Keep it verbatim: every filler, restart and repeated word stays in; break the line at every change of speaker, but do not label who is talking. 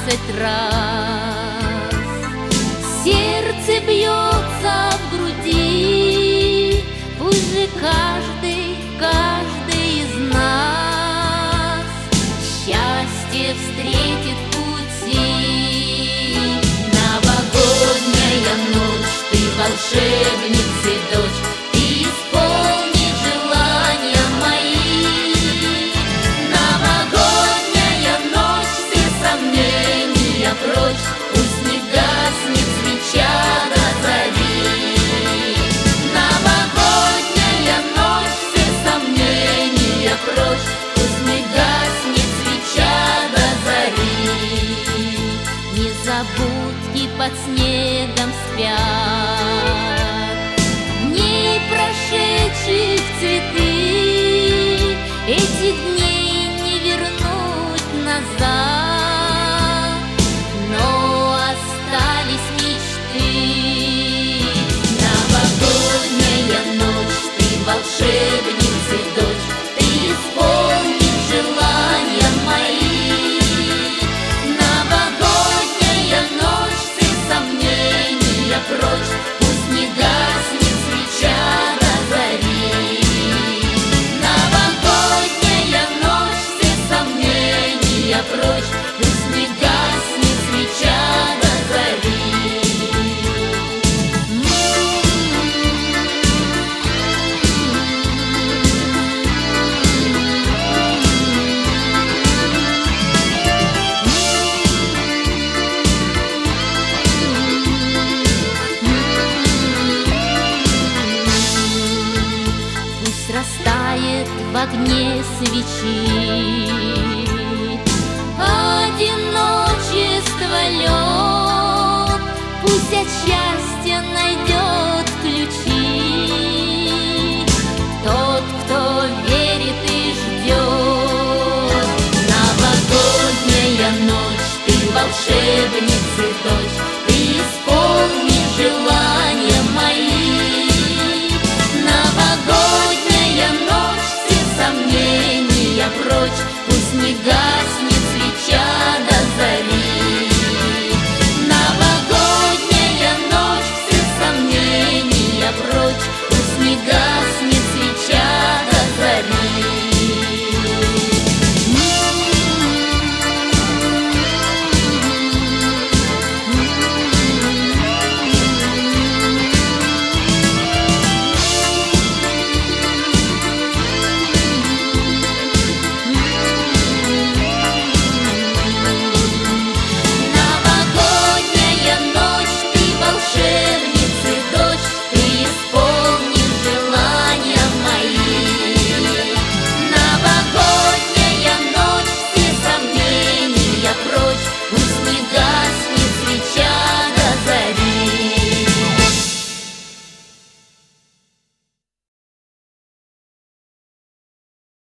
двадцать раз. Сердце бьется в груди, пусть же каждый, каждый из нас счастье встретит в пути. Новогодняя ночь, ты волшебница и дочь, ты исполни желания мои. Новогодняя ночь, все сомнения прочь, пусть не гаснет свеча до зари. Новогодняя ночь, все сомнения прочь, пусть не гаснет свеча до зари. Незабудки под снегом спят, дней прошедших цветы, этих дней не вернуть назад, но остались мечты. Новогодняя ночь, ты волшебница и дочь, ты исполни желания мои. Новогодняя ночь, все сомнения прочь, пусть не гаснет свеча до зари. Новогодняя ночь, все сомнения прочь, пусть не гаснет свеча до зари. Пусть растает в огне свечи одиночество лед, пусть от счастья